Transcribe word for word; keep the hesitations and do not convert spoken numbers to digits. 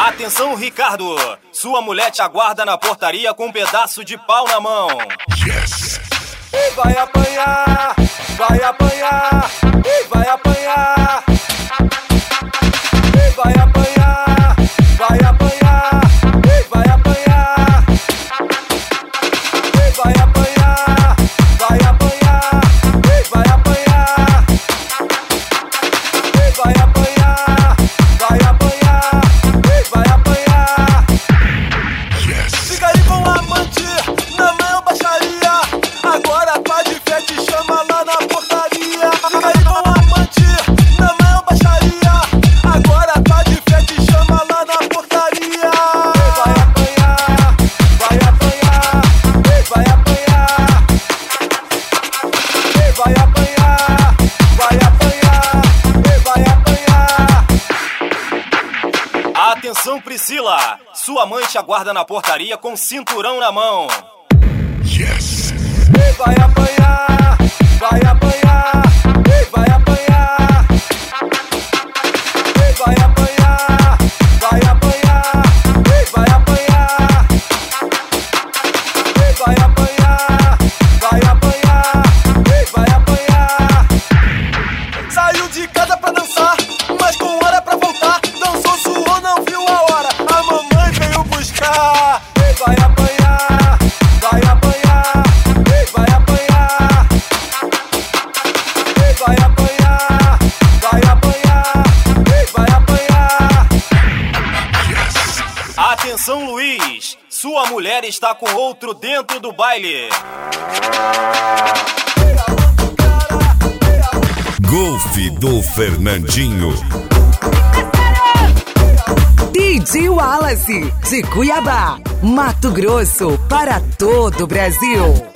Atenção, Ricardo, sua mulher te aguarda na portaria com um pedaço de pau na mão. Yes! Vai apanhar, vai apanhar, vai apanhar, vai apanhar, vai apanhar, vai apanhar, vai apanhar, vai apanhar, vai apanhar, vai apanhar, vai apanhar, vai apanhar. Yes! Fica aí com a amante, na mão baixaria. Agora tua de fé te chama lá na portaria. Fica aí com a amante, na mão baixaria. Agora tua de fé te chama lá na portaria. Vai apanhar, vai apanhar, vai apanhar, vai apanhar, vai apanhar, vai apanhar. Atenção, Priscila, sua mãe te aguarda na portaria com cinturão na mão. Yes! Vai apanhar, vai apanhar, vai apanhar, vai apanhar, vai apanhar, vai apanhar, vai apanhar, vai apanhar, vai apanhar. Saiu de casa pra dançar, mas com hora pra voltar. Dançou, suou, não viu a hora. A mamãe veio buscar. Vai apanhar, vai apanhar, vai apanhar, vai apanhar, vai apanhar, vai apanhar. Yes! Atenção, Luiz, sua mulher está com outro dentro do baile. Golfe do Fernandinho. D J Wallace, de Cuiabá, Mato Grosso, para todo o Brasil.